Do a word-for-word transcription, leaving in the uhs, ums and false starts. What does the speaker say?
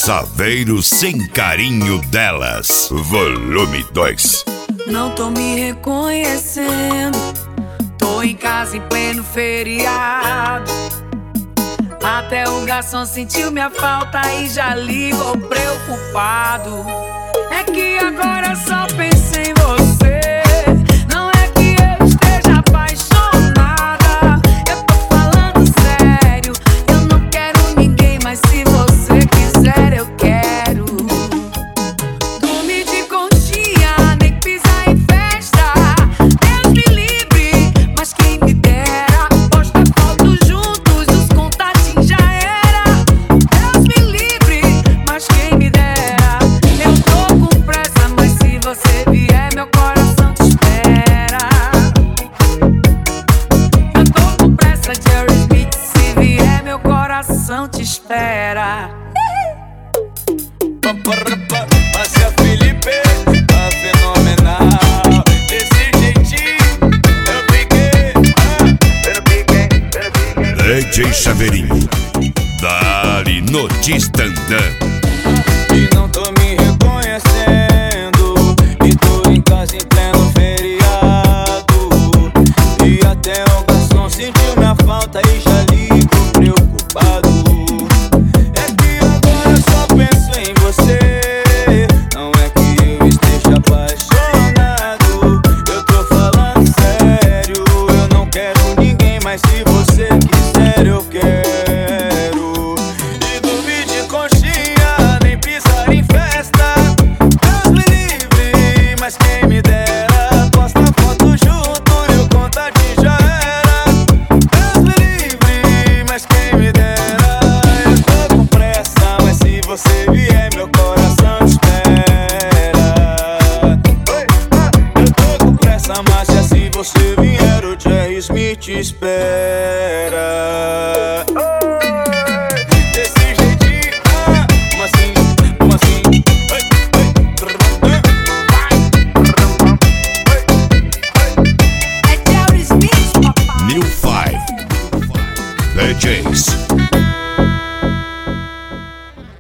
Saveiro Sem Carinho Delas, volume dois. Não tô me reconhecendo, tô em casa em pleno feriado. Até o garçom sentiu minha falta e já ligou preocupado. É que agora só penso em você. Não é que eu esteja apaixonada, eu tô falando sério. Eu não quero ninguém, mas se você quiser eu quero. Dormir de conchinha, nem pisar em festa. Deus me livre, mas quem me dera. Postar fotos juntos, os contatinhos já era. Deus me livre, mas quem me dera. Eu tô com pressa, mas se você vier, meu coração te espera. Eu tô com pressa, Jerry Smith, se vier, meu coração te espera. Márcia Felipe, tá fenomenal. Desse jeitinho eu fiquei, eu fiquei, eu fiquei. D J Saveirinho, Dali no Tistantã. E não tô me reconhecendo, e tô em casa em pleno feriado. E até o garçom sentiu minha falta e já ligou preocupado. É que agora só penso em você. Não é que eu esteja apaixonado, eu tô falando sério. Eu não quero ninguém, mas se você quiser eu quero. E dormir de conchinha, nem pisar em festa. Deus me livre, mas quem me dera. Posta foto junto e o contato já era. Deus me livre, mas quem me dera. Eu tô com pressa, mas se você vier, meu coração espera. Oi, ah, eu tô com pressa, mas se você vier, o Jerry Smith espera. Oi, desse jeitinho, ah, como assim, como assim? Oi, oi, É Jerry Smith, papai. New Five D Js